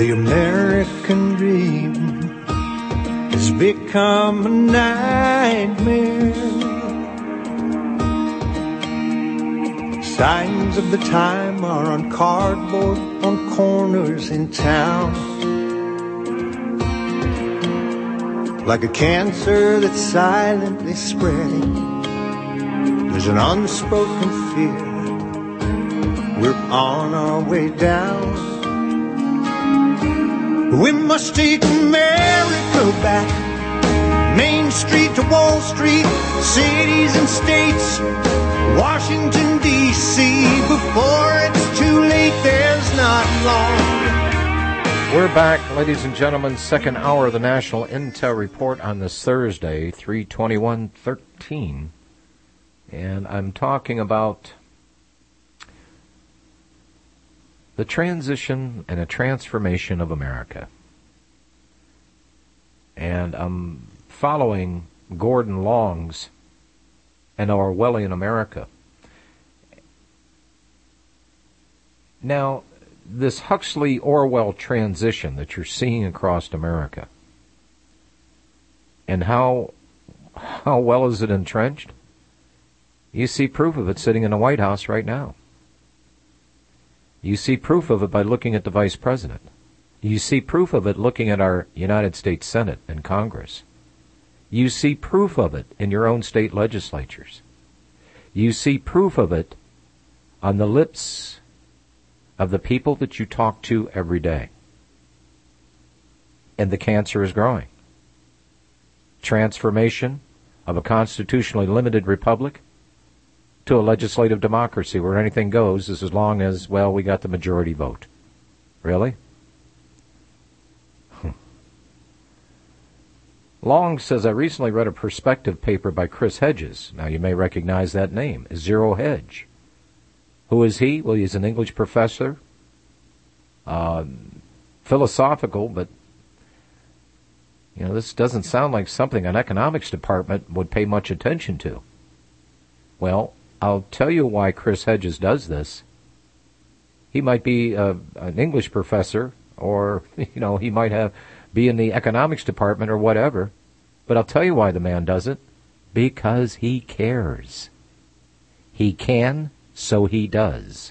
The American dream has become a nightmare. Signs of the time are on cardboard on corners in town. Like a cancer that's silently spreading, there's an unspoken fear. We're on our way down. We must take America back. Main Street to Wall Street, cities and states, Washington, D.C. Before it's too late, there's not long. We're back, ladies and gentlemen. Second hour of the National Intel Report on this Thursday, 3/21/13. And I'm talking about the transition and a transformation of America. And I'm following Gordon Long's An Orwellian America. Now, this Huxley-Orwell transition that you're seeing across America, and how well is it entrenched? You see proof of it sitting in the White House right now. You see proof of it by looking at the Vice President. You see proof of it looking at our United States Senate and Congress. You see proof of it in your own state legislatures. You see proof of it on the lips of the people that you talk to every day. And the cancer is growing. Transformation of a constitutionally limited republic to a legislative democracy where anything goes as long as, well, we got the majority vote. Really? Long says, I recently read a perspective paper by Chris Hedges. Now, you may recognize that name, Zero Hedge. Who is he? Well, he's an English professor, philosophical, but, this doesn't sound like something an economics department would pay much attention to. Well, I'll tell you why Chris Hedges does this. He might be an English professor, or, he might be in the economics department or whatever, but I'll tell you why the man does it. Because he cares. He can, so he does.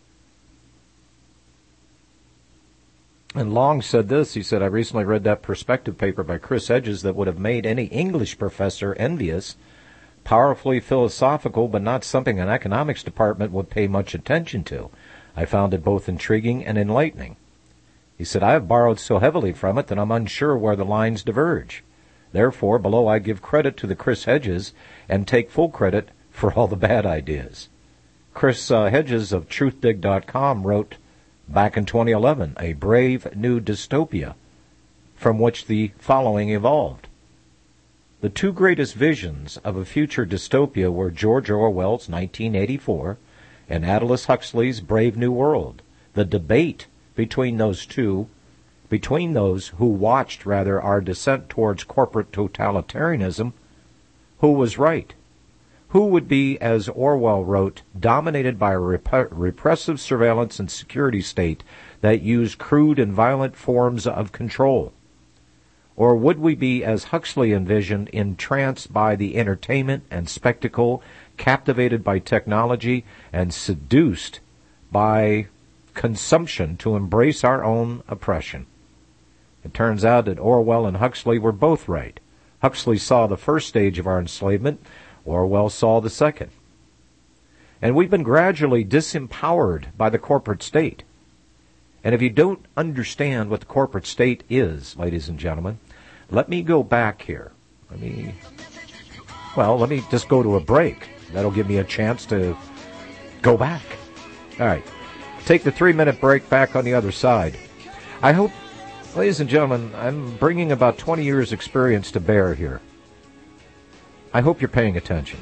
And Long said this. He said, I recently read that perspective paper by Chris Hedges that would have made any English professor envious. Powerfully philosophical, but not something an economics department would pay much attention to. I found it both intriguing and enlightening. He said, I have borrowed so heavily from it that I'm unsure where the lines diverge. Therefore, below I give credit to the Chris Hedges and take full credit for all the bad ideas. Chris Hedges of TruthDig.com wrote back in 2011, A Brave New Dystopia, from which the following evolved. The two greatest visions of a future dystopia were George Orwell's 1984 and Aldous Huxley's Brave New World. The debate between those who watched our descent towards corporate totalitarianism, who was right? Who would be, as Orwell wrote, dominated by a repressive surveillance and security state that used crude and violent forms of control? Or would we be, as Huxley envisioned, entranced by the entertainment and spectacle, captivated by technology, and seduced by consumption to embrace our own oppression? It turns out that Orwell and Huxley were both right. Huxley saw the first stage of our enslavement. Orwell saw the second. And we've been gradually disempowered by the corporate state. And if you don't understand what the corporate state is, ladies and gentlemen, let me go back here. Let me just go to a break. That'll give me a chance to go back. All right. Take the 3-minute break. Back on the other side. I hope, ladies and gentlemen, I'm bringing about 20 years' experience to bear here. I hope you're paying attention.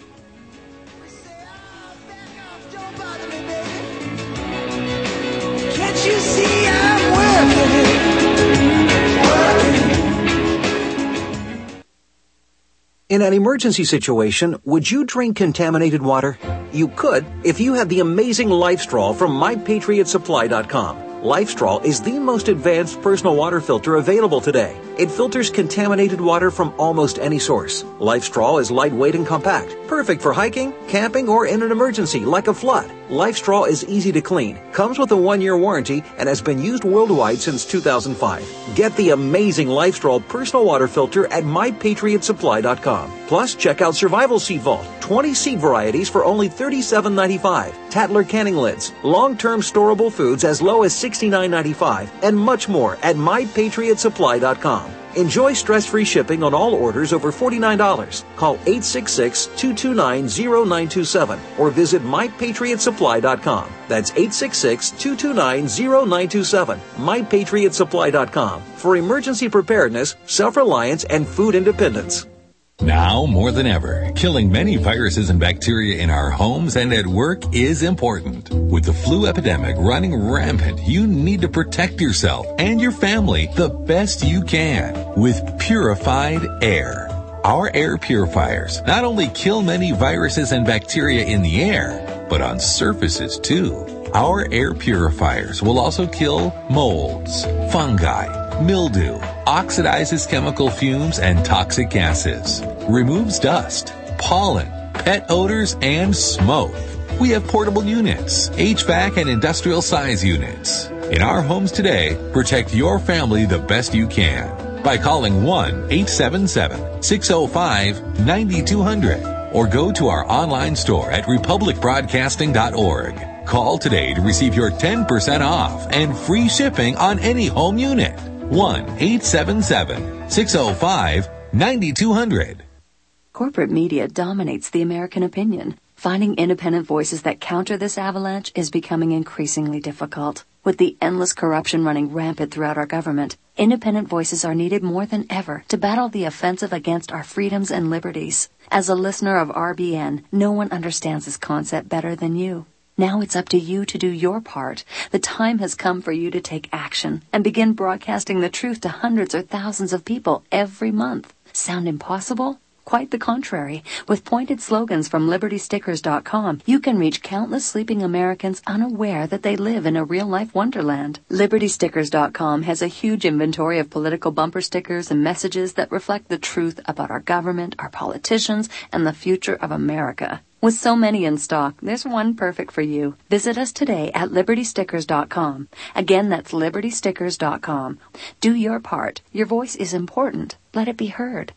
Can't you see I'm working? In an emergency situation, would you drink contaminated water? You could if you had the amazing Life Straw from MyPatriotSupply.com. LifeStraw is the most advanced personal water filter available today. It filters contaminated water from almost any source. LifeStraw is lightweight and compact, perfect for hiking, camping, or in an emergency like a flood. LifeStraw is easy to clean, comes with a 1-year warranty, and has been used worldwide since 2005. Get the amazing LifeStraw personal water filter at MyPatriotSupply.com. Plus, check out Survival Seed Vault, 20 seed varieties for only $37.95, Tatler canning lids, long-term storable foods as low as $69.95, and much more at MyPatriotSupply.com. Enjoy stress-free shipping on all orders over $49. Call 866-229-0927 or visit MyPatriotSupply.com. That's 866-229-0927. MyPatriotSupply.com for emergency preparedness, self-reliance, and food independence. Now more than ever, killing many viruses and bacteria in our homes and at work is important. With the flu epidemic running rampant, you need to protect yourself and your family the best you can with purified air. Our air purifiers not only kill many viruses and bacteria in the air, but on surfaces too. Our air purifiers will also kill molds, fungi, mildew, oxidizes chemical fumes and toxic gases, removes dust, pollen, pet odors, and smoke. We have portable units, HVAC and industrial size units. In our homes today, protect your family the best you can by calling 1-877-605-9200 or go to our online store at republicbroadcasting.org. Call today to receive your 10% off and free shipping on any home unit. 1-877-605-9200. Corporate media dominates the American opinion. Finding independent voices that counter this avalanche is becoming increasingly difficult. With the endless corruption running rampant throughout our government, independent voices are needed more than ever to battle the offensive against our freedoms and liberties. As a listener of RBN, no one understands this concept better than you. Now it's up to you to do your part. The time has come for you to take action and begin broadcasting the truth to hundreds or thousands of people every month. Sound impossible? Quite the contrary. With pointed slogans from LibertyStickers.com, you can reach countless sleeping Americans unaware that they live in a real-life wonderland. LibertyStickers.com has a huge inventory of political bumper stickers and messages that reflect the truth about our government, our politicians, and the future of America. With so many in stock, there's one perfect for you. Visit us today at LibertyStickers.com. Again, that's LibertyStickers.com. Do your part. Your voice is important. Let it be heard.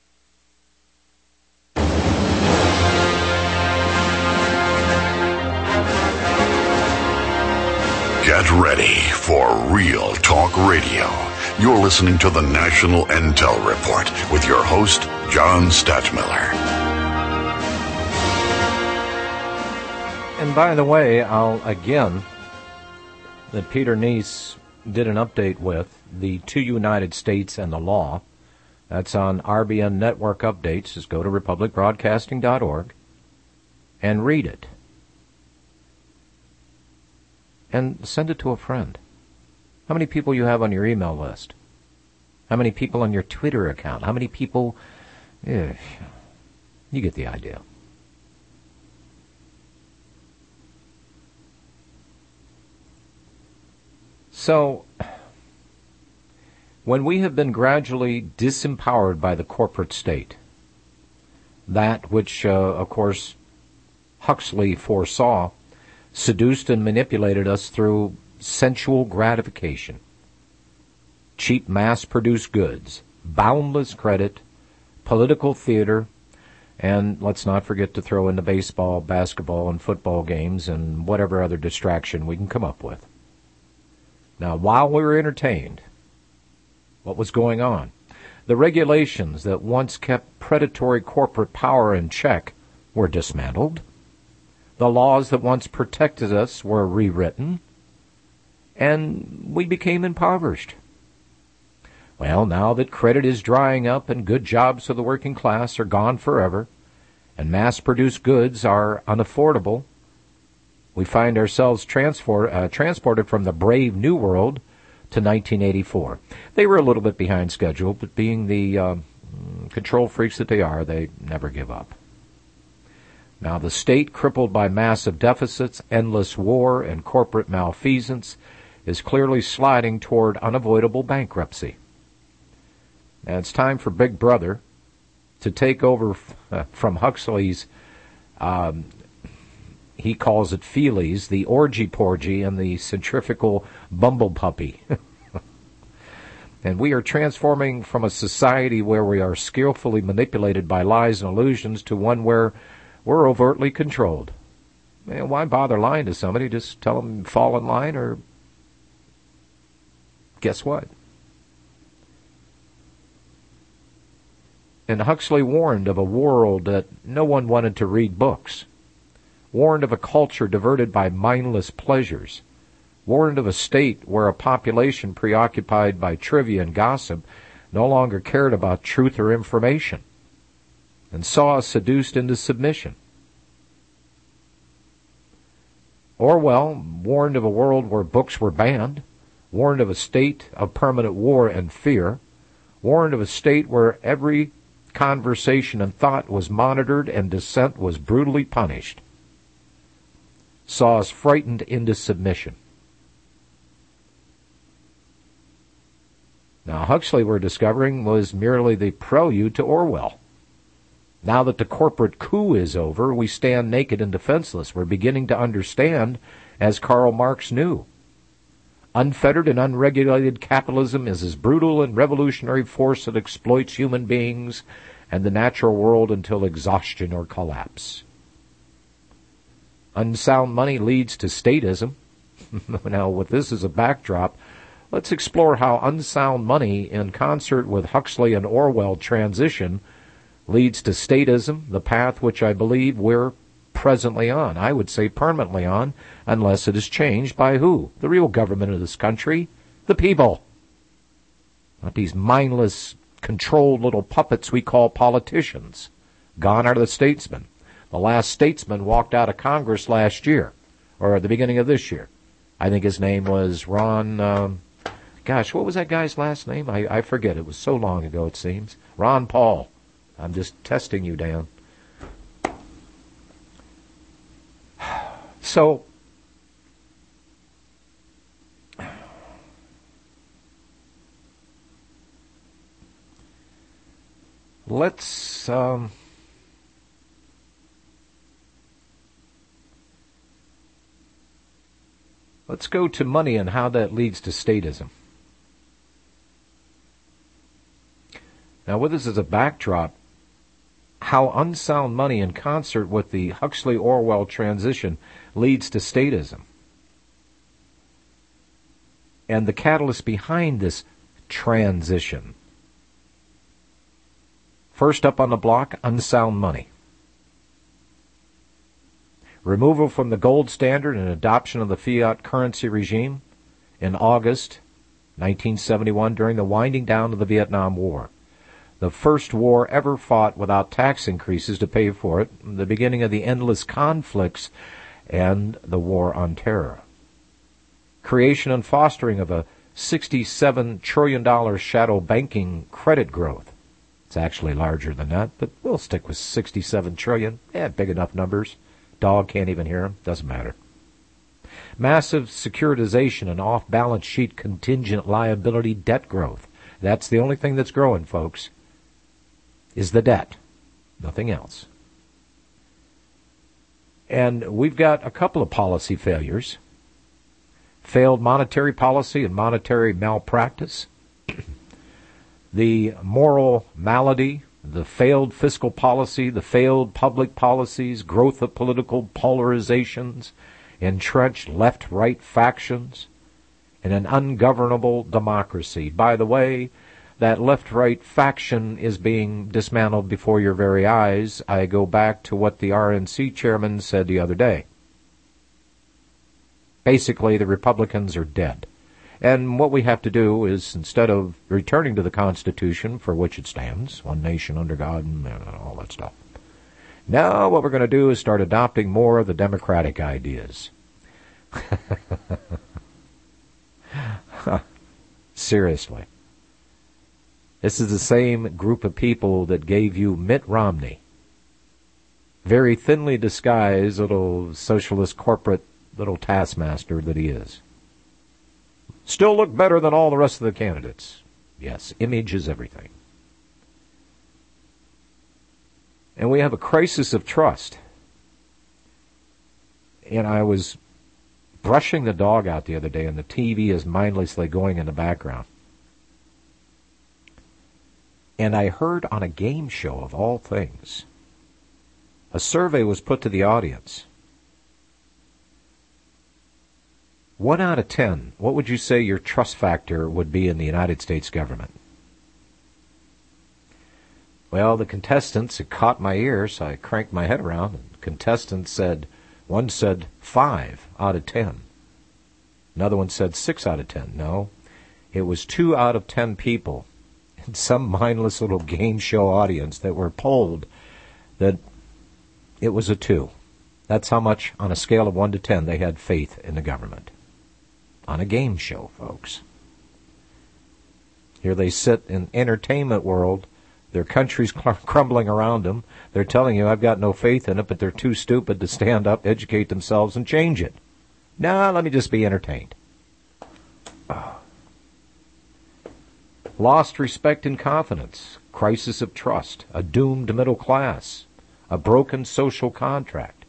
Get ready for Real Talk Radio. You're listening to the National Intel Report with your host, John Stadtmiller. And by the way, that Peter Neese did an update with, the Two United States and the Law. That's on RBN Network Updates. Just go to republicbroadcasting.org and read it. And send it to a friend. How many people you have on your email list? How many people on your Twitter account? How many people... You get the idea. So, when we have been gradually disempowered by the corporate state, that which, of course, Huxley foresaw, seduced and manipulated us through sensual gratification, cheap mass-produced goods, boundless credit, political theater, and let's not forget to throw in the baseball, basketball, and football games and whatever other distraction we can come up with. Now, while we were entertained, what was going on? The regulations that once kept predatory corporate power in check were dismantled. The laws that once protected us were rewritten, and we became impoverished. Well, now that credit is drying up and good jobs for the working class are gone forever, and mass-produced goods are unaffordable, we find ourselves transported from the brave new world to 1984. They were a little bit behind schedule, but being the control freaks that they are, they never give up. Now, the state, crippled by massive deficits, endless war, and corporate malfeasance, is clearly sliding toward unavoidable bankruptcy. Now it's time for Big Brother to take over from Huxley's, he calls it feelies, the orgy-porgy and the centrifugal bumblepuppy. And we are transforming from a society where we are skillfully manipulated by lies and illusions to one where we're overtly controlled. Man, why bother lying to somebody? Just tell them fall in line, or guess what? And Huxley warned of a world that no one wanted to read books, warned of a culture diverted by mindless pleasures, warned of a state where a population preoccupied by trivia and gossip no longer cared about truth or information, and saw us seduced into submission. Orwell warned of a world where books were banned, warned of a state of permanent war and fear, warned of a state where every conversation and thought was monitored and dissent was brutally punished, saw us frightened into submission. Now, Huxley, we're discovering, was merely the prelude to Orwell. Now that the corporate coup is over, we stand naked and defenseless. We're beginning to understand, as Karl Marx knew. Unfettered and unregulated capitalism is as brutal and revolutionary force that exploits human beings and the natural world until exhaustion or collapse. Unsound money leads to statism. Now, with this as a backdrop, let's explore how unsound money, in concert with Huxley and Orwell transition, leads to statism, the path which I believe we're presently on. I would say permanently on, unless it is changed by who? The real government of this country, the people. Not these mindless, controlled little puppets we call politicians. Gone are the statesmen. The last statesman walked out of Congress last year, or at the beginning of this year. I think his name was Ron, what was that guy's last name? I forget. It was so long ago, it seems. Ron Paul. I'm just testing you, Dan. So, let's go to money and how that leads to statism. Now, with this as a backdrop, how unsound money in concert with the Huxley-Orwell transition leads to statism. And the catalyst behind this transition. First up on the block, unsound money. Removal from the gold standard and adoption of the fiat currency regime in August 1971 during the winding down of the Vietnam War. The first war ever fought without tax increases to pay for it, the beginning of the endless conflicts and the war on terror. Creation and fostering of a $67 trillion shadow banking credit growth. It's actually larger than that, but we'll stick with 67 trillion. Big enough numbers. Dog can't even hear them. Doesn't matter. Massive securitization and off-balance sheet contingent liability debt growth. That's the only thing that's growing, folks, is the debt. Nothing else. And we've got a couple of policy failures. Failed monetary policy and monetary malpractice. The moral malady, the failed fiscal policy, the failed public policies, growth of political polarizations, entrenched left-right factions, and an ungovernable democracy. By the way, that left-right faction is being dismantled before your very eyes. I go back to what the RNC chairman said the other day. Basically, the Republicans are dead. And what we have to do is, instead of returning to the Constitution for which it stands, one nation under God and all that stuff, now what we're going to do is start adopting more of the democratic ideas. Seriously. This is the same group of people that gave you Mitt Romney. Very thinly disguised little socialist corporate little taskmaster that he is. Still look better than all the rest of the candidates. Yes, image is everything. And we have a crisis of trust. And I was brushing the dog out the other day, and the TV is mindlessly going in the background. And I heard on a game show, of all things, a survey was put to the audience. 1 out of 10, what would you say your trust factor would be in the United States government? Well, the contestants, it caught my ear, so I cranked my head around, and contestants said, one said 5 out of 10. Another one said 6 out of 10. No, it was 2 out of 10 people in some mindless little game show audience that were polled that it was a 2. That's how much, on a scale of 1 to 10, they had faith in the government. On a game show, folks. Here they sit in entertainment world. Their country's crumbling around them. They're telling you, I've got no faith in it, but they're too stupid to stand up, educate themselves, and change it. Nah, let me just be entertained. Oh. Lost respect and confidence, crisis of trust, a doomed middle class, a broken social contract.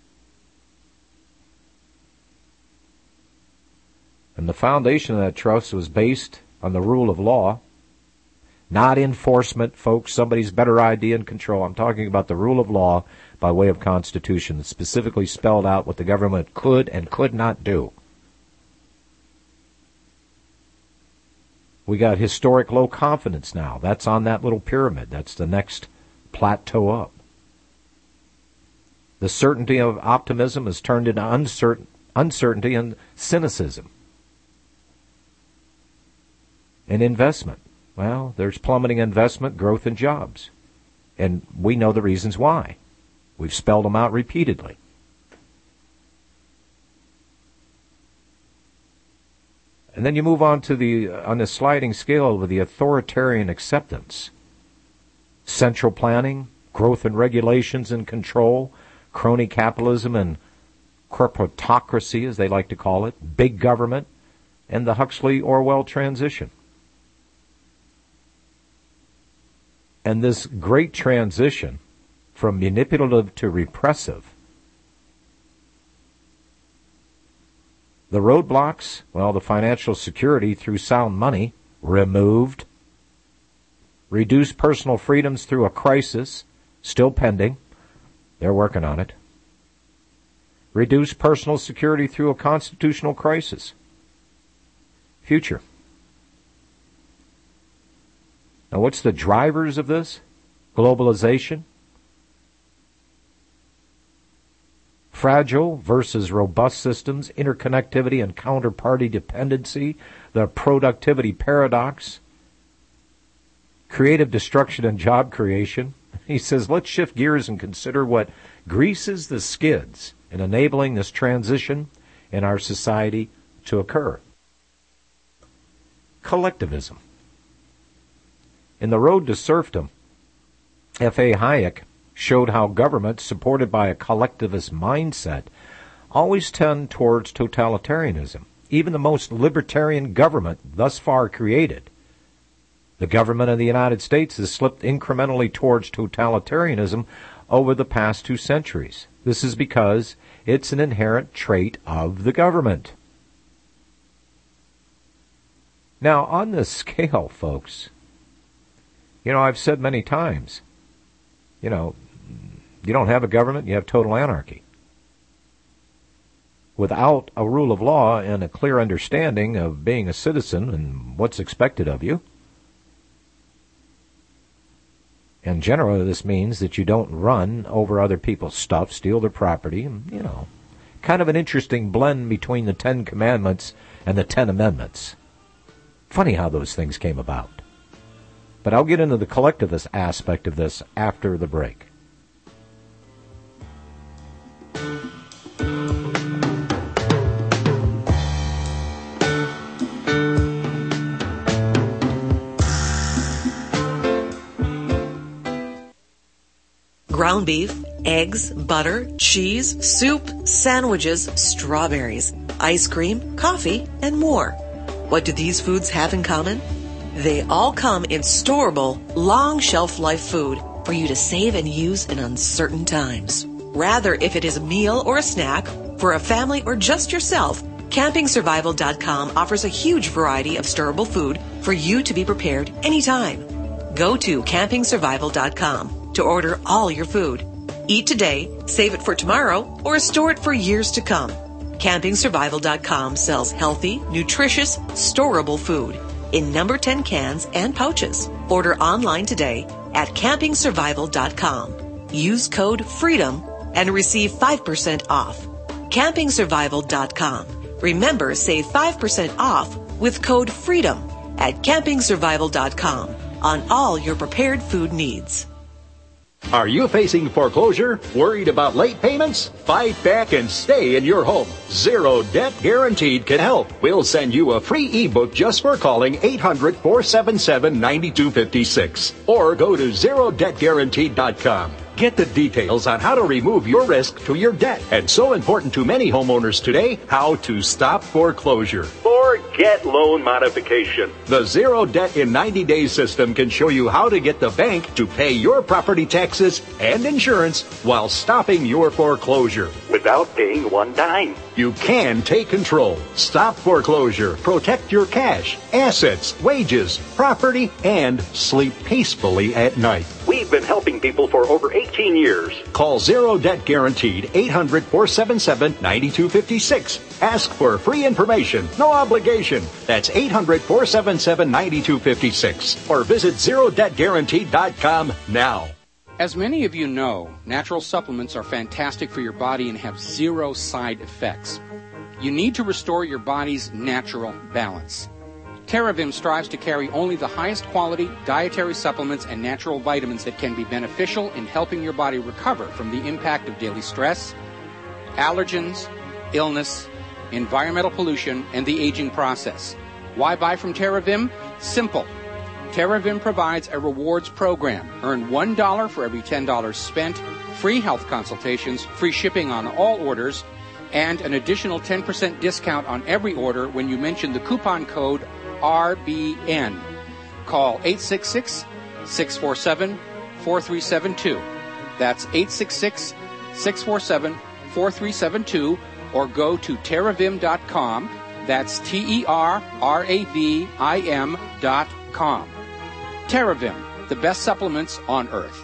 And the foundation of that trust was based on the rule of law, not enforcement, folks, somebody's better idea and control. I'm talking about the rule of law by way of Constitution that specifically spelled out what the government could and could not do. We got historic low confidence now. That's on that little pyramid. That's the next plateau up. The certainty of optimism has turned into uncertainty and cynicism. And investment. Well, there's plummeting investment, growth, and jobs. And we know the reasons why. We've spelled them out repeatedly. And then you move on to on the sliding scale with the authoritarian acceptance. Central planning, growth and regulations and control, crony capitalism and corporatocracy, as they like to call it, big government, and the Huxley-Orwell transition. And this great transition from manipulative to repressive, the roadblocks, well, the financial security through sound money, removed. Reduced personal freedoms through a crisis, still pending. They're working on it. Reduced personal security through a constitutional crisis. Future. Now, what's the drivers of this? Globalization. Fragile versus robust systems, interconnectivity and counterparty dependency, the productivity paradox, creative destruction and job creation. He says, let's shift gears and consider what greases the skids in enabling this transition in our society to occur. Collectivism. In The Road to Serfdom, F.A. Hayek showed how governments supported by a collectivist mindset always tend towards totalitarianism. Even the most libertarian government thus far created, the government of the United States, has slipped incrementally towards totalitarianism over the past 2 centuries. This is because it's an inherent trait of the government. Now, on this scale, folks, I've said many times, you don't have a government, you have total anarchy. Without a rule of law and a clear understanding of being a citizen and what's expected of you. And generally this means that you don't run over other people's stuff, steal their property, and, kind of an interesting blend between the 10 Commandments and the 10 Amendments. Funny how those things came about. But I'll get into the collectivist aspect of this after the break. Ground beef, eggs, butter, cheese, soup, sandwiches, strawberries, ice cream, coffee, and more. What do these foods have in common? They all come in storable, long shelf life food for you to save and use in uncertain times. Rather, if it is a meal or a snack, for a family or just yourself, CampingSurvival.com offers a huge variety of storable food for you to be prepared anytime. Go to CampingSurvival.com to order all your food. Eat today, save it for tomorrow, or store it for years to come. CampingSurvival.com sells healthy, nutritious, storable food in number 10 cans and pouches. Order online today at CampingSurvival.com. Use code FREEDOM and receive 5% off. CampingSurvival.com. Remember, save 5% off with code FREEDOM at CampingSurvival.com on all your prepared food needs. Are you facing foreclosure? Worried about late payments? Fight back and stay in your home. Zero Debt Guaranteed can help. We'll send you a free ebook just for calling 800-477-9256. Or go to ZeroDebtGuaranteed.com. Get the details on how to remove your risk to your debt. And so important to many homeowners today, how to stop foreclosure. Forget loan modification. The Zero Debt in 90 Days system can show you how to get the bank to pay your property taxes and insurance while stopping your foreclosure. Without paying one dime. You can take control. Stop foreclosure. Protect your cash, assets, wages, property, and sleep peacefully at night. We've been helping people for over 18 years. Call Zero Debt Guaranteed 800-477-9256. Ask for free information. No obligation. That's 800-477-9256. Or visit ZeroDebtGuaranteed.com now. As many of you know, natural supplements are fantastic for your body and have zero side effects. You need to restore your body's natural balance. TerraVim strives to carry only the highest quality dietary supplements and natural vitamins that can be beneficial in helping your body recover from the impact of daily stress, allergens, illness, environmental pollution, and the aging process. Why buy from TerraVim? Simple. TerraVim provides a rewards program. Earn $1 for every $10 spent, free health consultations, free shipping on all orders, and an additional 10% discount on every order when you mention the coupon code RBN. Call 866-647-4372. That's 866-647-4372, or go to TerraVim.com. That's TerraVim.com. TerraVim, the best supplements on earth.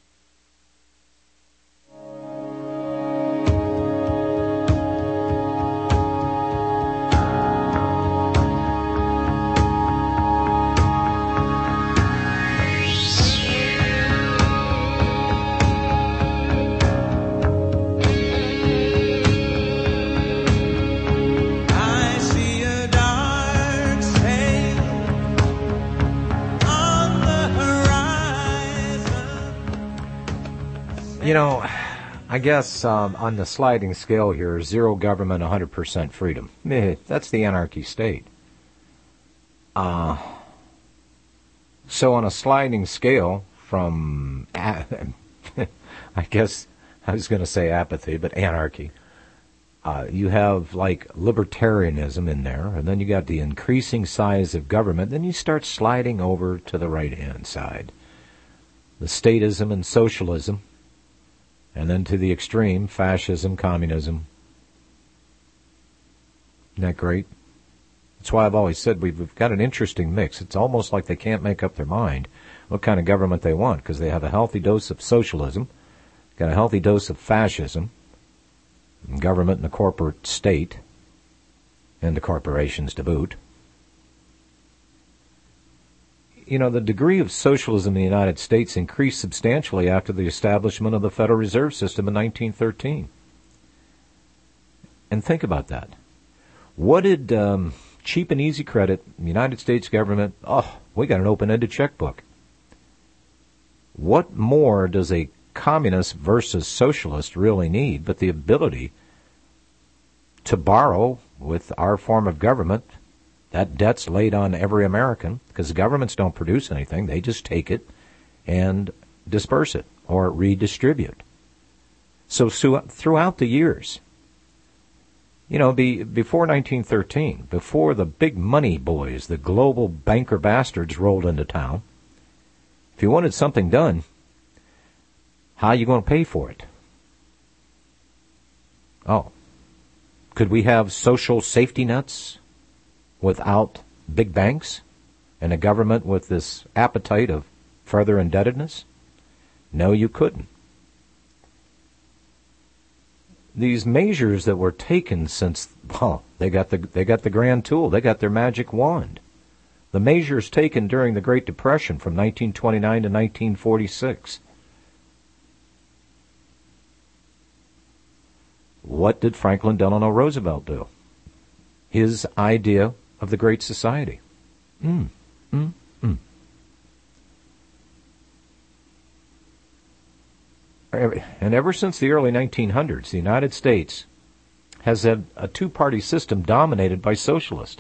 You know, I guess on the sliding scale here, zero government, 100% freedom. That's the anarchy state. So on a sliding scale from, I guess I was going to say apathy, but anarchy, you have like libertarianism in there, and then you got the increasing size of government, then you start sliding over to the right-hand side. The statism and socialism. And then to the extreme, fascism, communism. Isn't that great? That's why I've always said we've got an interesting mix. It's almost like they can't make up their mind what kind of government they want, because they have a healthy dose of socialism, got a healthy dose of fascism, and government and the corporate state, and the corporations to boot. You know, the degree of socialism in the United States increased substantially after the establishment of the Federal Reserve System in 1913. And think about that. What did cheap and easy credit, the United States government, we got an open-ended checkbook. What more does a communist versus socialist really need but the ability to borrow with our form of government? That debt's laid on every American because the governments don't produce anything. They just take it and disperse it or redistribute. So throughout the years, You know, before 1913, before the big money boys, the global banker bastards rolled into town, if you wanted something done, how are you going to pay for it? Oh, could we have social safety nets without big banks and a government with this appetite of further indebtedness? No, you couldn't. These measures that were taken since, they got the grand tool, they got their magic wand. The measures taken during the Great Depression from 1929 to 1946. What did Franklin Delano Roosevelt do? His idea of the Great Society. And ever since the early 1900s, the United States has had a two-party system dominated by socialists.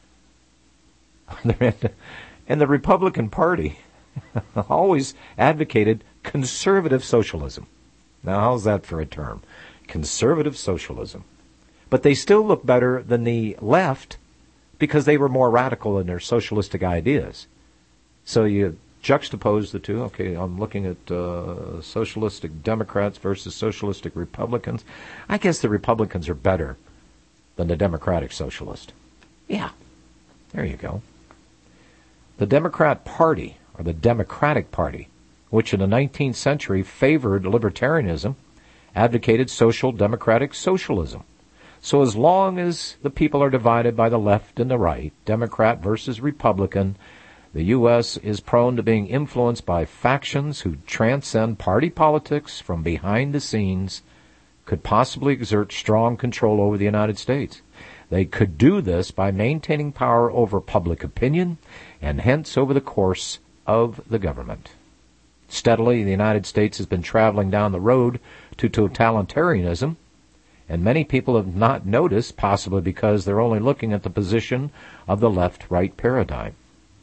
And the Republican Party always advocated conservative socialism. Now, how's that for a term? Conservative socialism. But they still look better than the left because they were more radical in their socialistic ideas. So you juxtapose the two. Okay, I'm looking at socialistic Democrats versus socialistic Republicans. I guess the Republicans are better than the Democratic Socialist. Yeah, there you go. The Democrat Party, or the Democratic Party, which in the 19th century favored libertarianism, advocated social democratic socialism. So as long as the people are divided by the left and the right, Democrat versus Republican, the U.S. is prone to being influenced by factions who transcend party politics from behind the scenes, could possibly exert strong control over the United States. They could do this by maintaining power over public opinion and hence over the course of the government. Steadily, the United States has been traveling down the road to totalitarianism, and many people have not noticed, possibly because they're only looking at the position of the left-right paradigm.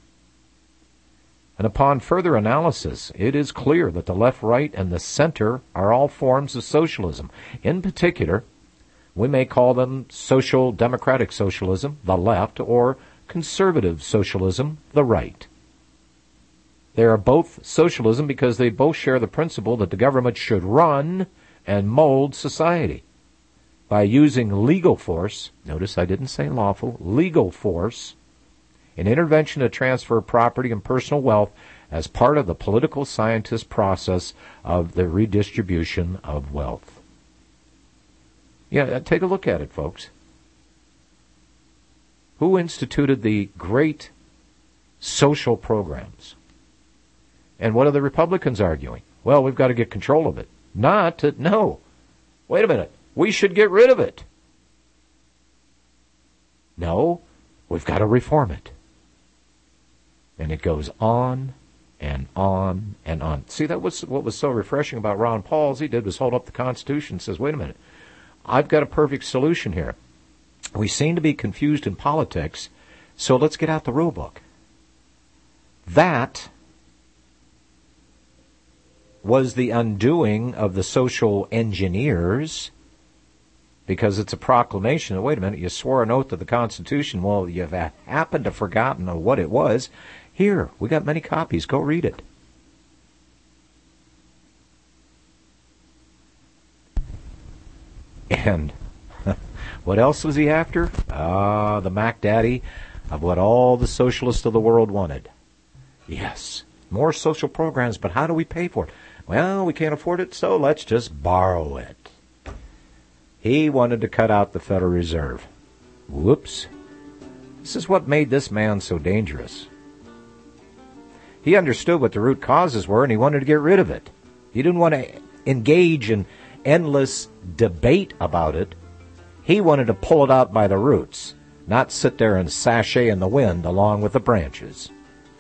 And upon further analysis, it is clear that the left, right, and the center are all forms of socialism. In particular, we may call them social democratic socialism, the left, or conservative socialism, the right. They are both socialism because they both share the principle that the government should run and mold society by using legal force. Notice I didn't say lawful, legal force, an intervention to transfer property and personal wealth as part of the political scientist process of the redistribution of wealth. Yeah, take a look at it, folks. Who instituted the great social programs? And what are the Republicans arguing? Well, we've got to get control of it. No. Wait a minute. We should get rid of it. No, we've got to reform it. And it goes on and on and on. See, that was what was so refreshing about Ron Paul. All he did was hold up the Constitution and says, wait a minute, I've got a perfect solution here. We seem to be confused in politics, so let's get out the rule book. That was the undoing of the social engineers, because it's a proclamation. Wait a minute, you swore an oath to the Constitution. Well, you've happened to have forgotten what it was. Here, we got many copies. Go read it. And what else was he after? The Mac Daddy of what all the socialists of the world wanted. Yes, more social programs, but how do we pay for it? Well, we can't afford it, so let's just borrow it. He wanted to cut out the Federal Reserve. Whoops. This is what made this man so dangerous. He understood what the root causes were, and he wanted to get rid of it. He didn't want to engage in endless debate about it. He wanted to pull it out by the roots, not sit there and sashay in the wind along with the branches.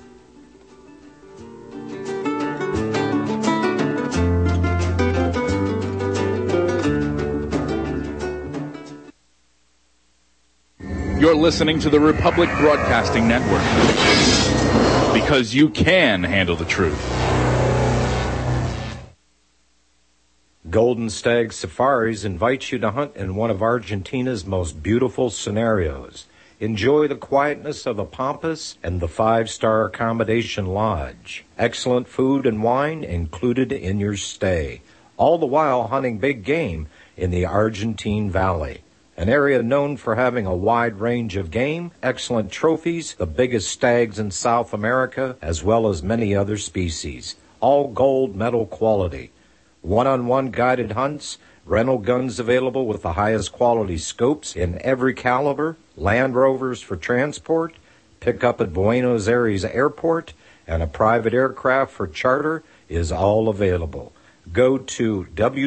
You're listening to the Republic Broadcasting Network, because you can handle the truth. Golden Stag Safaris invites you to hunt in one of Argentina's most beautiful scenarios. Enjoy the quietness of the Pampas and the 5-star accommodation lodge. Excellent food and wine included in your stay, all the while hunting big game in the Argentine Valley, an area known for having a wide range of game, excellent trophies, the biggest stags in South America, as well as many other species, all gold medal quality. One-on-one guided hunts, rental guns available with the highest quality scopes in every caliber, Land Rovers for transport, pickup at Buenos Aires Airport, and a private aircraft for charter is all available. Go to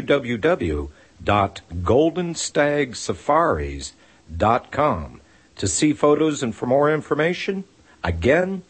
www.goldenstagsafaris.com to see photos and for more information. Again,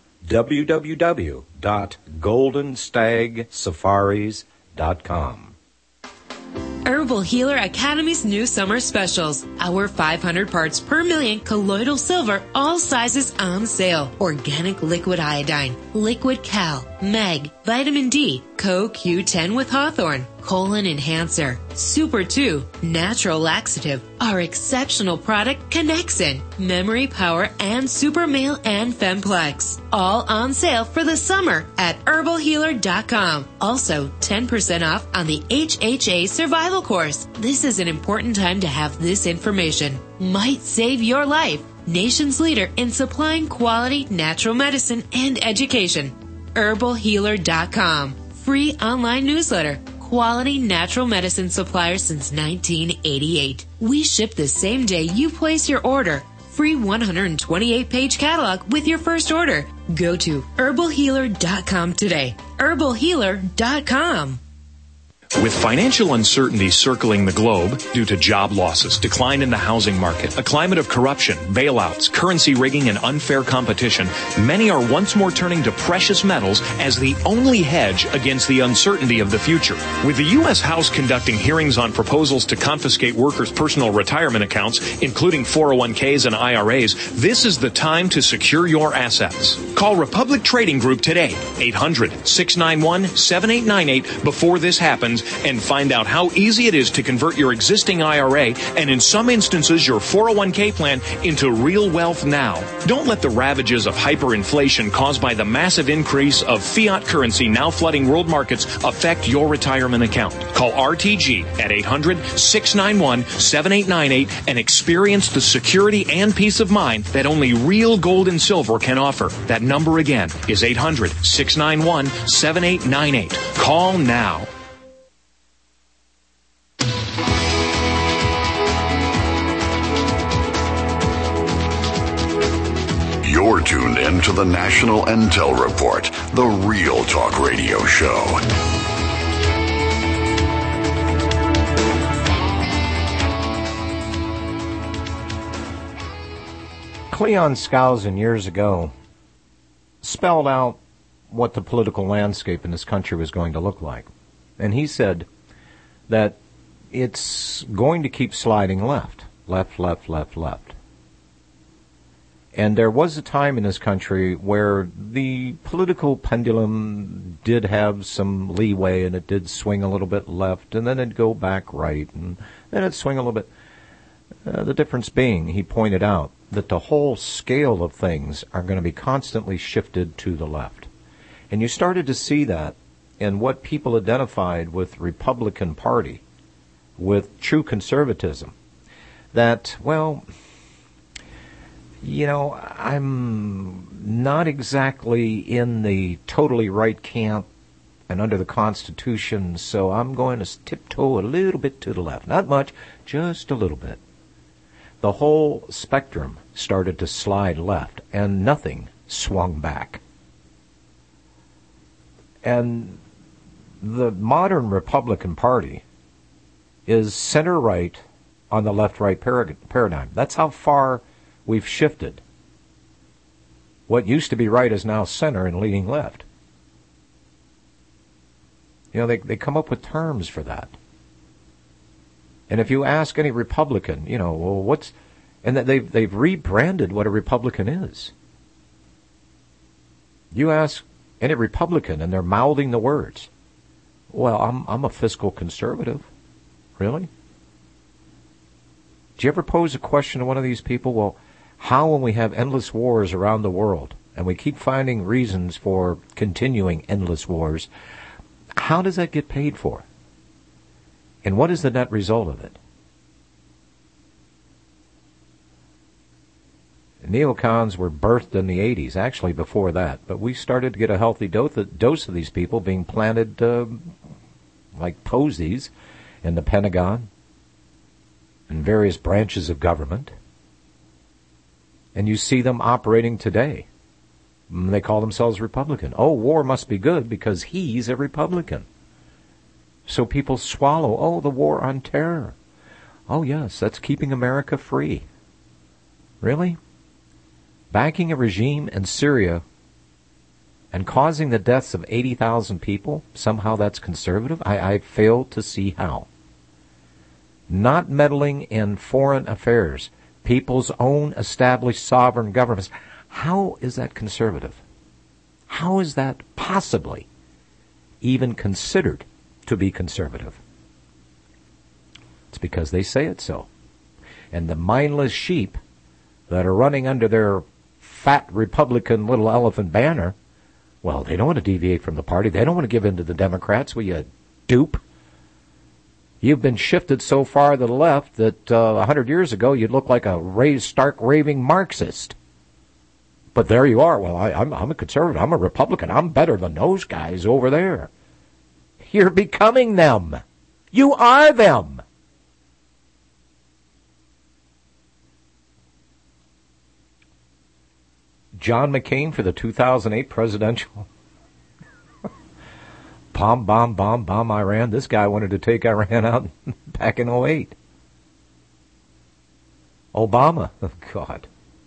www.goldenstagsafaris.com. Herbal Healer Academy's new summer specials. Our 500 parts per million colloidal silver, all sizes on sale. Organic liquid iodine, liquid cal, mag, vitamin D, CoQ10 with Hawthorne, colon enhancer, Super 2, natural laxative. Our exceptional product Connexin, memory power, and Super Male and Femplex. All on sale for the summer at herbalhealer.com. Also, 10% off on the HHA survival course. This is an important time to have this information. Might save your life. Nation's leader in supplying quality natural medicine and education. herbalhealer.com. Free online newsletter. Quality natural medicine supplier since 1988. We ship the same day you place your order. Free 128-page catalog with your first order. Go to herbalhealer.com today. herbalhealer.com. With financial uncertainty circling the globe due to job losses, decline in the housing market, a climate of corruption, bailouts, currency rigging, and unfair competition, many are once more turning to precious metals as the only hedge against the uncertainty of the future. With the U.S. House conducting hearings on proposals to confiscate workers' personal retirement accounts, including 401ks and IRAs, this is the time to secure your assets. Call Republic Trading Group today, 800-691-7898 before this happens, and find out how easy it is to convert your existing IRA and in some instances your 401k plan into real wealth now. Don't let the ravages of hyperinflation caused by the massive increase of fiat currency now flooding world markets affect your retirement account. Call RTG at 800-691-7898 and experience the security and peace of mind that only real gold and silver can offer. That number again is 800-691-7898. Call now. You're tuned in to the National Intel Report, the Real Talk Radio Show. Cleon Skousen years ago spelled out what the political landscape in this country was going to look like. And he said that it's going to keep sliding left. And there was a time in this country where the political pendulum did have some leeway and it did swing a little bit left and then it'd go back right and then it'd swing a little bit. The difference being, he pointed out, that the whole scale of things are going to be constantly shifted to the left. And you started to see that in what people identified with Republican Party, with true conservatism. That, well, you know, I'm not exactly in the totally right camp and under the Constitution, so I'm going to tiptoe a little bit to the left. Not much, just a little bit. The whole spectrum started to slide left, and nothing swung back. And the modern Republican Party is center-right on the left-right paradigm. That's how far we've shifted. What used to be right is now center and leaning left. You know, they come up with terms for that. And if you ask any Republican, you know, well, what's... And they've rebranded what a Republican is. You ask any Republican, and they're mouthing the words. Well, I'm a fiscal conservative. Really? Do you ever pose a question to one of these people? Well, how, when we have endless wars around the world, and we keep finding reasons for continuing endless wars, how does that get paid for? And what is the net result of it? Neocons were birthed in the 80s, actually before that, but we started to get a healthy dose of these people being planted like posies in the Pentagon and various branches of government. And you see them operating today. They call themselves Republican. Oh, war must be good because he's a Republican. So people swallow, oh, the war on terror. Oh, yes, that's keeping America free. Really? Backing a regime in Syria and causing the deaths of 80,000 people, somehow that's conservative? I fail to see how. Not meddling in foreign affairs, people's own established sovereign governments. How is that conservative? How is that possibly even considered to be conservative? It's because they say it so. And the mindless sheep that are running under their fat Republican little elephant banner, well, they don't want to deviate from the party. They don't want to give in to the Democrats. Well, you dupe. You've been shifted so far to the left that 100 years ago you'd look like a stark raving Marxist. But there you are. Well, I'm a conservative. I'm a Republican. I'm better than those guys over there. You're becoming them. You are them. John McCain for the 2008 presidential. Bomb Iran. This guy wanted to take Iran out back in 2008. Obama. Oh, God.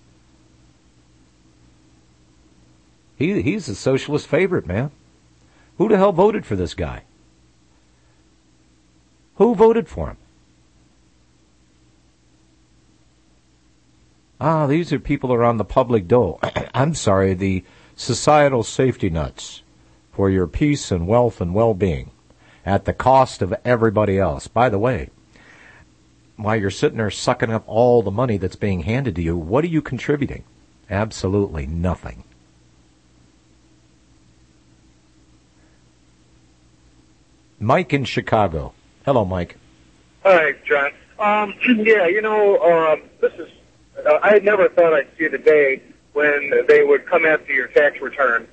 He's a socialist favorite, man. Who the hell voted for this guy? Who voted for him? These are people who are on the public dole. I'm sorry, the societal safety nuts for your peace and wealth and well-being at the cost of everybody else. By the way, while you're sitting there sucking up all the money that's being handed to you, what are you contributing? Absolutely nothing. Mike in Chicago. Hello, Mike. Hi, John. This is, I had never thought I'd see the day when they would come after your tax return.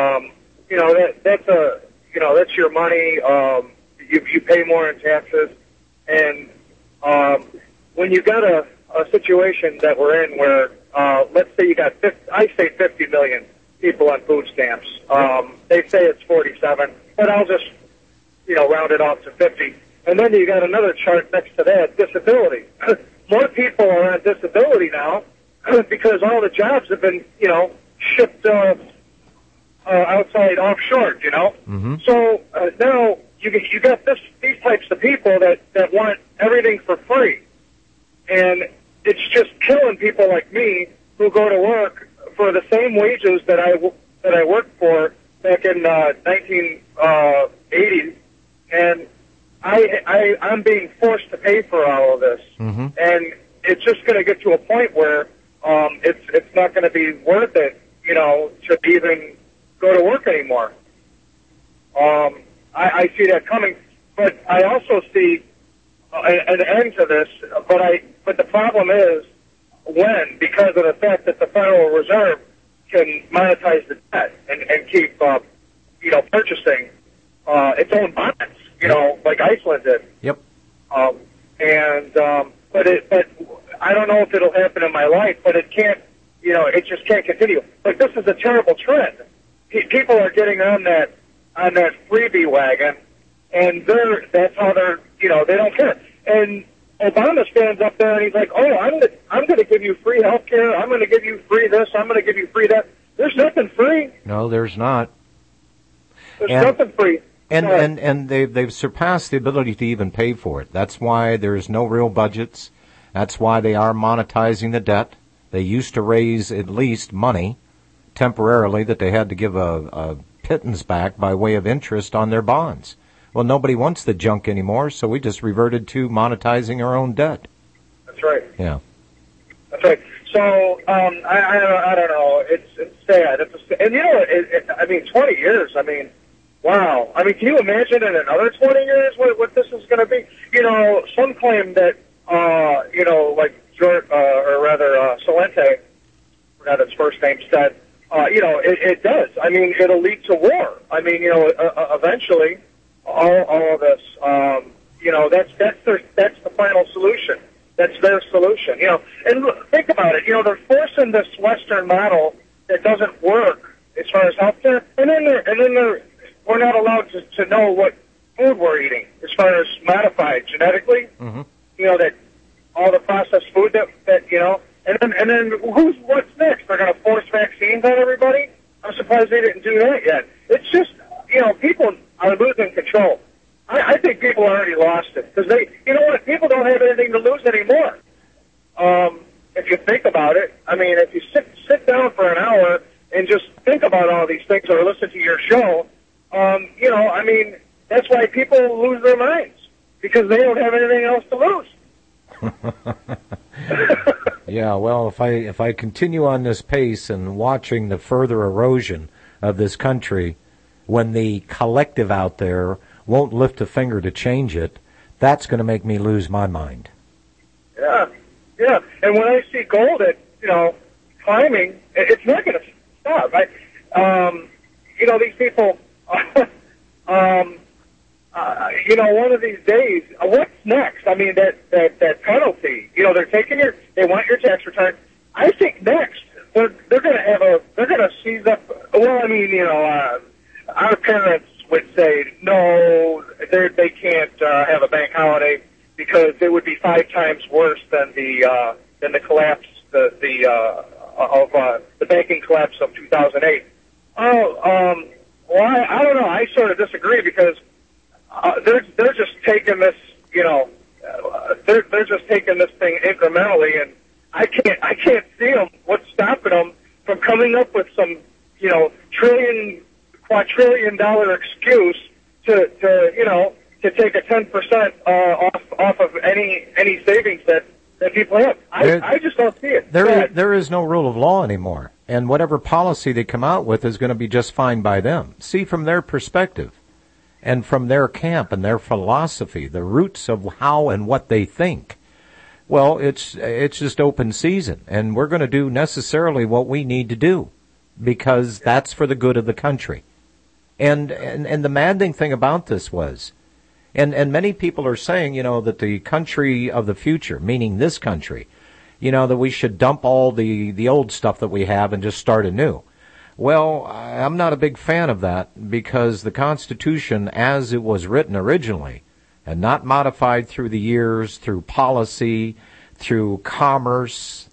That's your money. You pay more in taxes. And when you got a situation that we're in where, let's say you got 50 million people on food stamps. They say it's 47, but I'll just, round it off to 50. And then you got another chart next to that, disability. More people are on disability now because all the jobs have been, shipped outside offshore, Mm-hmm. So now you got these types of people that want everything for free. And it's just killing people like me who go to work for the same wages that I worked for back in 1980, and I'm being forced to pay for all of this, mm-hmm. and it's just going to get to a point where it's not going to be worth it, to even go to work anymore. I see that coming, but I also see an end to this. But the problem is because of the fact that the Federal Reserve can monetize the debt and keep purchasing its own bonds. Like Iceland did. Yep. But I don't know if it'll happen in my life, but it can't, it just can't continue. Like, this is a terrible trend. People are getting on that freebie wagon, and that's how they're, they don't care. And Obama stands up there and he's like, oh, I'm going to give you free health care. I'm going to give you free this. I'm going to give you free that. There's nothing free. No, there's not. There's nothing free. And they've surpassed the ability to even pay for it. That's why there's no real budgets. That's why they are monetizing the debt. They used to raise at least money temporarily that they had to give a pittance back by way of interest on their bonds. Well, nobody wants the junk anymore, so we just reverted to monetizing our own debt. That's right. Yeah. That's right. So, I don't know. It's sad. And you know, I mean, 20 years. I mean, wow. I mean, can you imagine in another 20 years what this is going to be? You know, some claim that, you know, like Celente, forgot his first name, said, you know, it does. I mean, it'll lead to war. I mean, you know, eventually, all of this, you know, that's the final solution. That's their solution, you know. And look, think about it. You know, they're forcing this Western model that doesn't work as far as healthcare, and then we're not allowed to know what food we're eating as far as modified genetically. Mm-hmm. You know, that all the processed food that you know, and then what's next? They're going to force vaccines on everybody? I'm surprised they didn't do that yet. It's just, you know, people are losing control. I think people already lost it because you know what? People don't have anything to lose anymore. If you think about it, I mean, if you sit down for an hour and just think about all these things or listen to your show, you know, I mean, that's why people lose their minds because they don't have anything else to lose. Yeah, well, if I continue on this pace and watching the further erosion of this country, when the collective out there won't lift a finger to change it, that's going to make me lose my mind. Yeah. And when I see gold at, you know, climbing, it's not going to stop. You know, these people, you know, one of these days, what's next? I mean, that penalty, you know, they want your tax return. I think next, they're going to seize up, well, I mean, you know, our parents would say, no, they can't have a bank holiday because it would be 5 times worse than the collapse, of the banking collapse of 2008. Well, I don't know. I sort of disagree because they're just taking this, you know, they're just taking this thing incrementally, and I can't see them. What's stopping them from coming up with some, you know, quadrillion-dollar excuse to you know, to take a 10% off of any savings that people have. I just don't see it. There is no rule of law anymore, and whatever policy they come out with is going to be just fine by them. See, from their perspective and from their camp and their philosophy, the roots of how and what they think. Well, it's just open season, and we're going to do necessarily what we need to do because that's for the good of the country. And the maddening thing about this was, and many people are saying, you know, that the country of the future, meaning this country, you know, that we should dump all the old stuff that we have and just start anew. Well, I'm not a big fan of that because the Constitution, as it was written originally, and not modified through the years, through policy, through commerce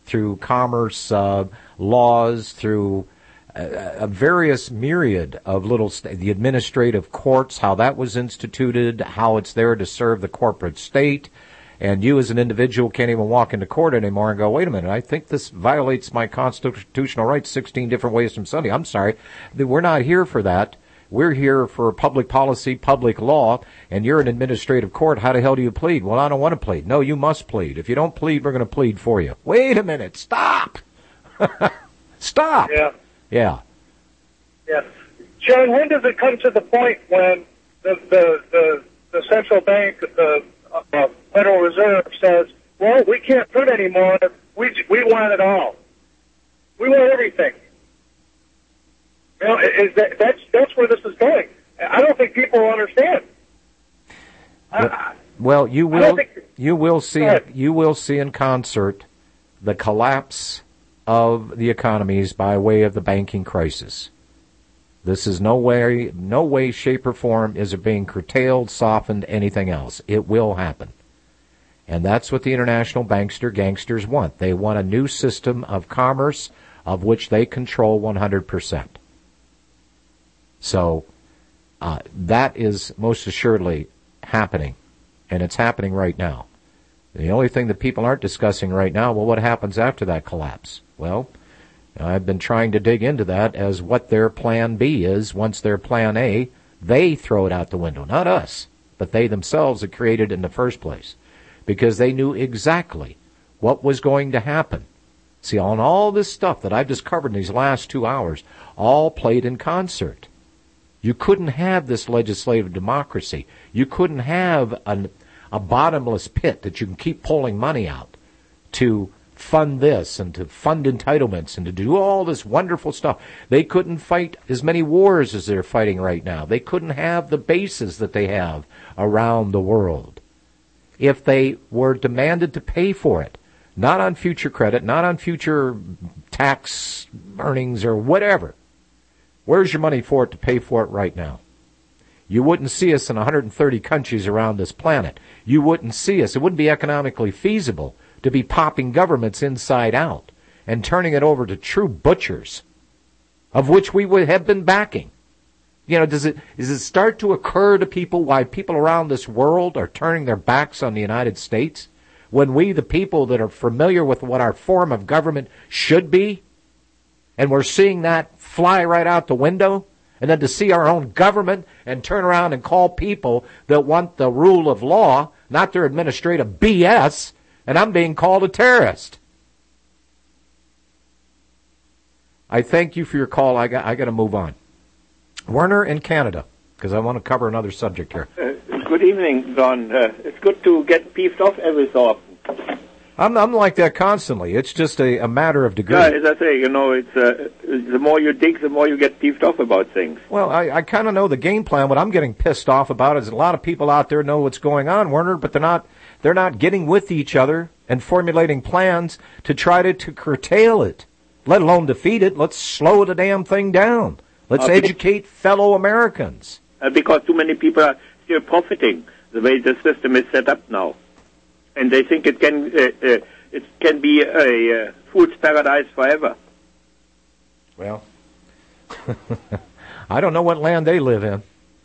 laws, through a various myriad of the administrative courts, how that was instituted, how it's there to serve the corporate state, and you as an individual can't even walk into court anymore and go, wait a minute, I think this violates my constitutional rights 16 different ways from Sunday. I'm sorry, we're not here for that. We're here for public policy, public law, and you're an administrative court. How the hell do you plead? Well, I don't want to plead. No, you must plead. If you don't plead, we're going to plead for you. Wait a minute. Stop. Stop. Yeah. John, when does it come to the point when the central bank, the Federal Reserve says, well, we can't print anymore. We want it all. We want everything. You know, that's where this is going. I don't think people will understand. Well, you will see in concert the collapse of the economies by way of the banking crisis. This is no way, shape, or form is it being curtailed, softened, anything else. It will happen. And that's what the international gangsters want. They want a new system of commerce of which they control 100%. So that is most assuredly happening, and it's happening right now. The only thing that people aren't discussing right now, well, what happens after that collapse? Well, I've been trying to dig into that as what their plan B is once their plan A They throw it out the window, not us, but they themselves had created it in the first place, because they knew exactly what was going to happen. See, on all this stuff that I've just covered in these last 2 hours, all played in concert. You couldn't have this legislative democracy. You couldn't have a bottomless pit that you can keep pulling money out to fund this and to fund entitlements and to do all this wonderful stuff. They couldn't fight as many wars as they're fighting right now. They couldn't have the bases that they have around the world if they were demanded to pay for it. Not on future credit, not on future tax earnings or whatever. Where's your money for it to pay for it right now? You wouldn't see us in 130 countries around this planet. You wouldn't see us. It wouldn't be economically feasible to be popping governments inside out and turning it over to true butchers, of which we would have been backing. You know, does it start to occur to people why people around this world are turning their backs on the United States? When we, the people that are familiar with what our form of government should be, and we're seeing that fly right out the window, and then to see our own government and turn around and call people that want the rule of law, not their administrative BS, and I'm being called a terrorist. I thank you for your call. I got to move on. Werner in Canada, because I want to cover another subject here. Good evening, Don. It's good to get peeved off every so often. I'm like that constantly. It's just a matter of degree. Yeah, as I say, you know, it's the more you dig, the more you get peeved off about things. Well, I kind of know the game plan. What I'm getting pissed off about is a lot of people out there know what's going on, Werner, but they're not getting with each other and formulating plans to try to curtail it, let alone defeat it. Let's slow the damn thing down. Let's educate fellow Americans. Because too many people are still profiting the way the system is set up now. And they think it can be a fool's paradise forever. Well, I don't know what land they live in.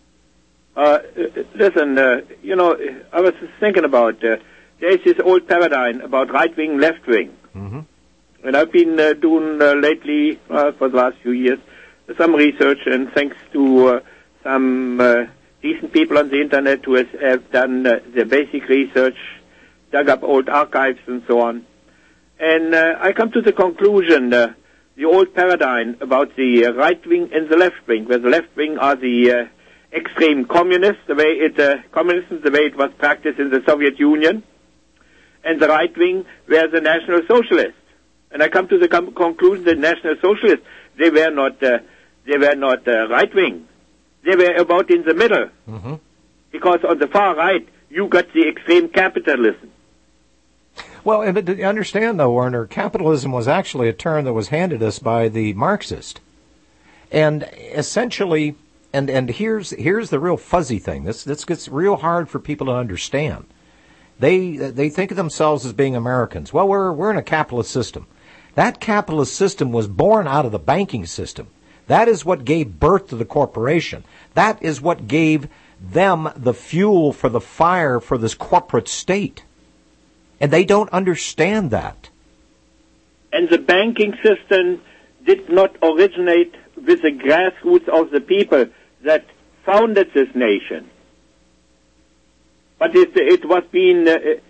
Listen, you know, I was thinking about, there's this old paradigm about right-wing, left-wing. Mm-hmm. And I've been doing lately, for the last few years, some research, and thanks to some decent people on the internet who have done the basic research, dug up old archives and so on. And I come to the conclusion, the old paradigm about the right wing and the left wing, where the left wing are the extreme communists, communism, the way it was practiced in the Soviet Union, and the right wing were the National Socialists. And I come to the conclusion that National Socialists, they were not right wing. They were about in the middle. Mm-hmm. Because on the far right, you got the extreme capitalism. Well, but to understand, though, Werner, capitalism was actually a term that was handed us by the Marxist. And essentially, and here's the real fuzzy thing. This gets real hard for people to understand. They think of themselves as being Americans. Well, we're in a capitalist system. That capitalist system was born out of the banking system. That is what gave birth to the corporation. That is what gave them the fuel for the fire for this corporate state. And they don't understand that. And the banking system did not originate with the grassroots of the people that founded this nation. But it was being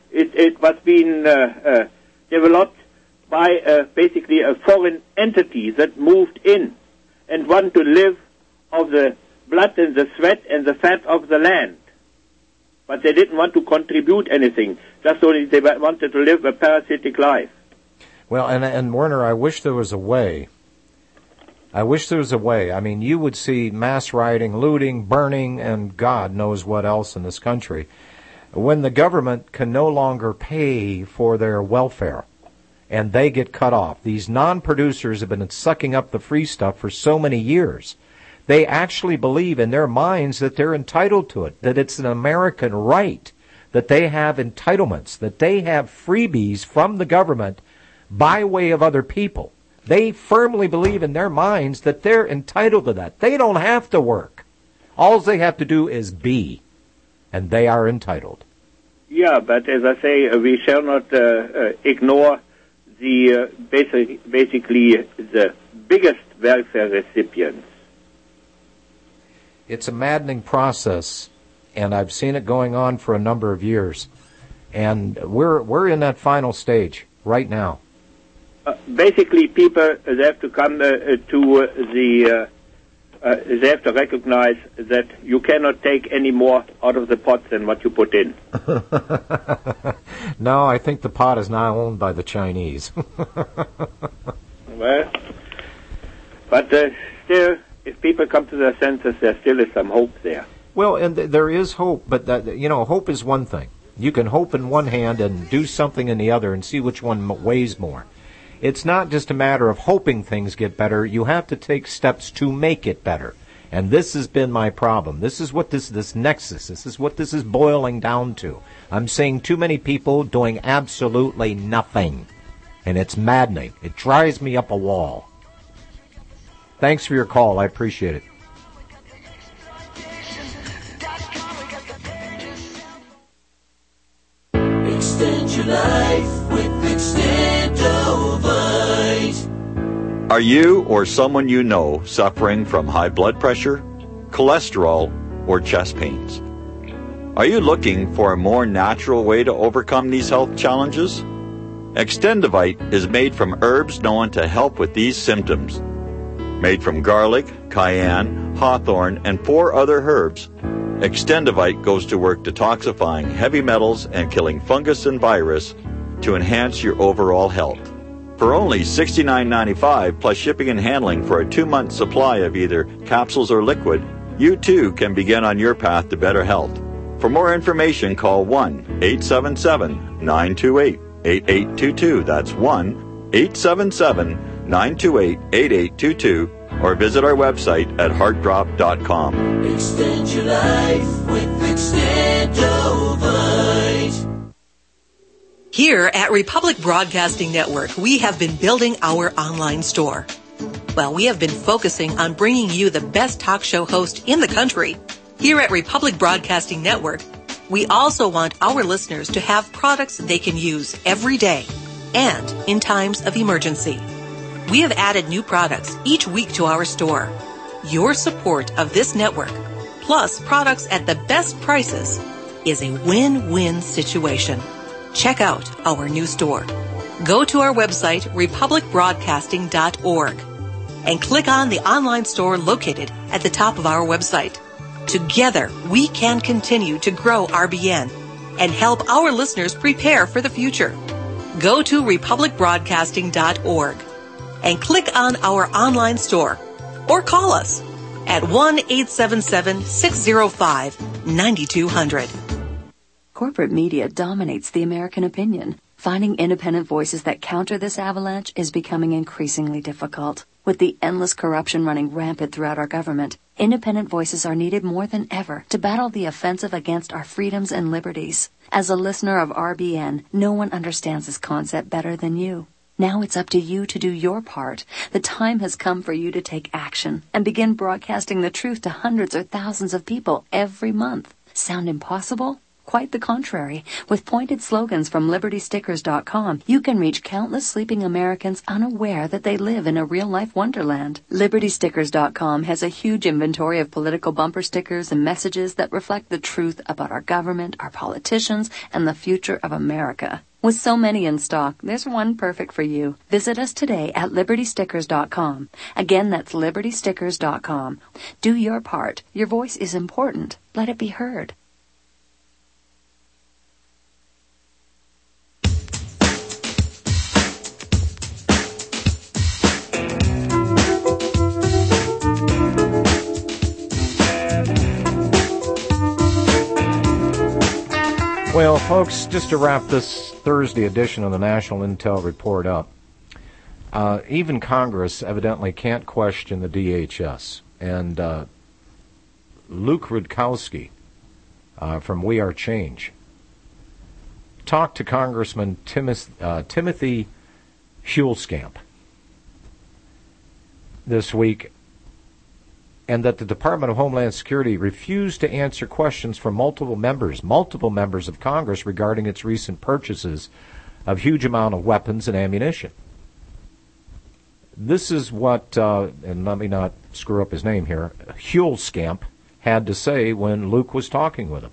developed by basically a foreign entity that moved in and want to live of the blood and the sweat and the fat of the land. But they didn't want to contribute anything, just only they wanted to live a parasitic life. Well, and Werner, I wish there was a way. I mean, you would see mass rioting, looting, burning, and God knows what else in this country, when the government can no longer pay for their welfare. And they get cut off. These non-producers have been sucking up the free stuff for so many years. They actually believe in their minds that they're entitled to it, that it's an American right, that they have entitlements, that they have freebies from the government by way of other people. They firmly believe in their minds that they're entitled to that. They don't have to work. All they have to do is be, and they are entitled. Yeah, but as I say, we shall not ignore the basically the biggest welfare recipients. It's a maddening process, and I've seen it going on for a number of years. And we're in that final stage right now. Basically, people they have to come they have to recognize that you cannot take any more out of the pot than what you put in. No, I think the pot is now owned by the Chinese. Well, but still, if people come to their senses, there still is some hope there. Well, and there is hope, but hope is one thing. You can hope in one hand and do something in the other and see which one weighs more. It's not just a matter of hoping things get better. You have to take steps to make it better. And this has been my problem. This is what this nexus, this is what this is boiling down to. I'm seeing too many people doing absolutely nothing. And it's maddening. It drives me up a wall. Thanks for your call. I appreciate it. Extend your life with Extendovite. Are you or someone you know suffering from high blood pressure, cholesterol, or chest pains? Are you looking for a more natural way to overcome these health challenges? Extendovite is made from herbs known to help with these symptoms. Made from garlic, cayenne, hawthorn, and 4 other herbs, Extendovite goes to work detoxifying heavy metals and killing fungus and virus to enhance your overall health. For only $69.95 plus shipping and handling for a 2-month supply of either capsules or liquid, you too can begin on your path to better health. For more information, call 1-877-928-8822. That's 1-877-928-8822. Or visit our website at heartdrop.com. Extend your life with Extendovite. Here at Republic Broadcasting Network, we have been building our online store. Well, we have been focusing on bringing you the best talk show host in the country. Here at Republic Broadcasting Network, we also want our listeners to have products they can use every day and in times of emergency. We have added new products each week to our store. Your support of this network, plus products at the best prices, is a win-win situation. Check out our new store. Go to our website, republicbroadcasting.org, and click on the online store located at the top of our website. Together, we can continue to grow RBN and help our listeners prepare for the future. Go to republicbroadcasting.org and click on our online store or call us at 1-877-605-9200. Corporate media dominates the American opinion. Finding independent voices that counter this avalanche is becoming increasingly difficult. With the endless corruption running rampant throughout our government, independent voices are needed more than ever to battle the offensive against our freedoms and liberties. As a listener of RBN, no one understands this concept better than you. Now it's up to you to do your part. The time has come for you to take action and begin broadcasting the truth to hundreds or thousands of people every month. Sound impossible? Quite the contrary. With pointed slogans from LibertyStickers.com, you can reach countless sleeping Americans unaware that they live in a real-life wonderland. LibertyStickers.com has a huge inventory of political bumper stickers and messages that reflect the truth about our government, our politicians, and the future of America. With so many in stock, there's one perfect for you. Visit us today at LibertyStickers.com. Again, that's LibertyStickers.com. Do your part. Your voice is important. Let it be heard. Well, folks, just to wrap this Thursday edition of the National Intel Report up, even Congress evidently can't question the DHS. And Luke Rudkowski from We Are Change talked to Congressman Timothy Huelskamp this week, and that the Department of Homeland Security refused to answer questions from multiple members of Congress regarding its recent purchases of huge amount of weapons and ammunition. This is what, and let me not screw up his name here, Huelskamp had to say when Luke was talking with him.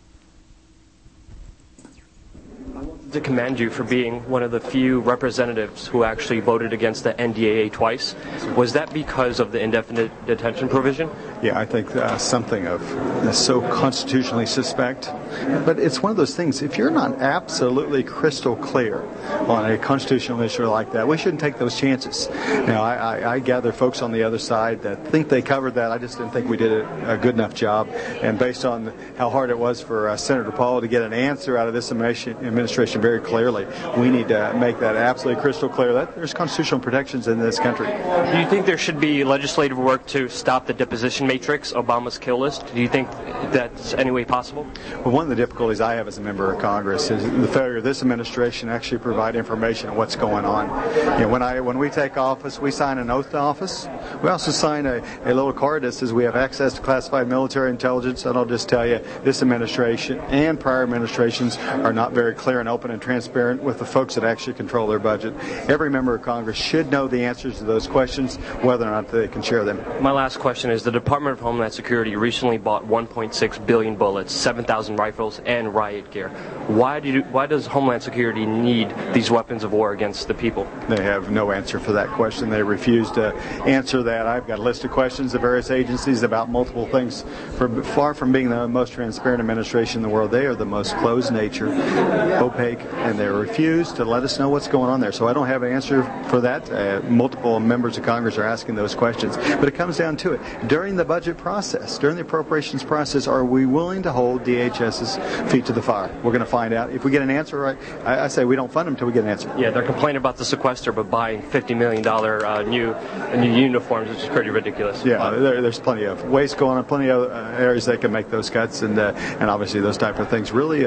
To commend you for being one of the few representatives who actually voted against the NDAA twice. Was that because of the indefinite detention provision? Yeah, I think something of so constitutionally suspect. But it's one of those things, if you're not absolutely crystal clear on a constitutional issue like that, we shouldn't take those chances. Now, I gather folks on the other side that think they covered that. I just didn't think we did a good enough job. And based on how hard it was for Senator Paul to get an answer out of this administration very clearly, we need to make that absolutely crystal clear that there's constitutional protections in this country. Do you think there should be legislative work to stop the deposition matrix, Obama's kill list? Do you think that's any way possible? Well, one of the difficulties I have as a member of Congress is the failure of this administration to actually provide information on what's going on. You know, when we take office, we sign an oath to office. We also sign a little card that says we have access to classified military intelligence. And I'll just tell you, this administration and prior administrations are not very clear and open and transparent with the folks that actually control their budget. Every member of Congress should know the answers to those questions, whether or not they can share them. My last question is, the Department of Homeland Security recently bought 1.6 billion bullets, 7,000 rifles, and riot gear. Why does Homeland Security need these weapons of war against the people? They have no answer for that question. They refuse to answer that. I've got a list of questions of various agencies about multiple things. Far from being the most transparent administration in the world, they are the most closed-nature, opaque, and they refuse to let us know what's going on there. So I don't have an answer for that. Multiple members of Congress are asking those questions. But it comes down to it. During the budget process, during the appropriations process, are we willing to hold DHS's feet to the fire? We're going to find out. If we get an answer, right, I say we don't fund them until we get an answer. Yeah, they're complaining about the sequester, but buying $50 million new uniforms, which is pretty ridiculous. Yeah, there's plenty of waste going on, plenty of areas that can make those cuts, and obviously those type of things really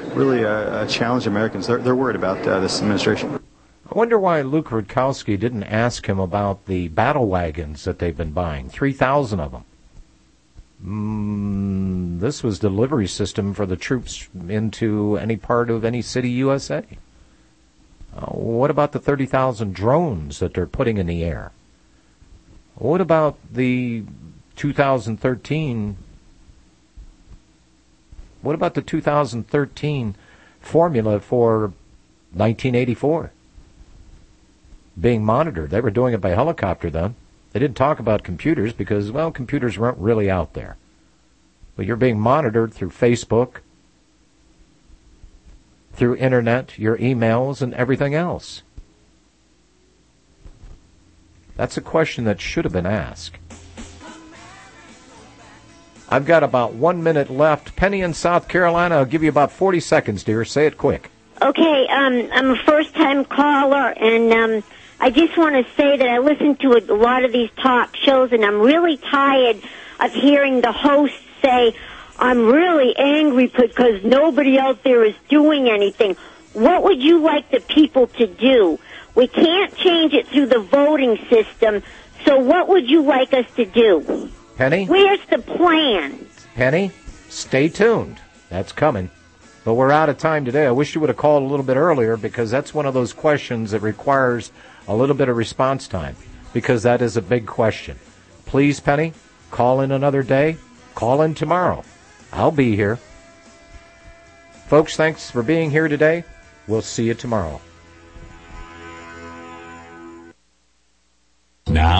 challenge Americans. They're worried about this administration. I wonder why Luke Rudkowski didn't ask him about the battle wagons that they've been buying, 3,000 of them. This was the delivery system for the troops into any part of any city USA. What about the 30,000 drones that they're putting in the air? What about the 2013? What about the 2013 formula for 1984 being monitored? They were doing it by helicopter then. They didn't talk about computers because, well, computers weren't really out there. But you're being monitored through Facebook, through internet, your emails, and everything else. That's a question that should have been asked. I've got about 1 minute left. Penny in South Carolina, I'll give you about 40 seconds, dear. Say it quick. Okay, I'm a first-time caller, and I just want to say that I listen to a lot of these talk shows, and I'm really tired of hearing the hosts say, I'm really angry because nobody out there is doing anything. What would you like the people to do? We can't change it through the voting system, so what would you like us to do? Penny? Where's the plan? Penny, stay tuned. That's coming. But we're out of time today. I wish you would have called a little bit earlier because that's one of those questions that requires a little bit of response time because that is a big question. Please, Penny, call in another day. Call in tomorrow. I'll be here. Folks, thanks for being here today. We'll see you tomorrow. Now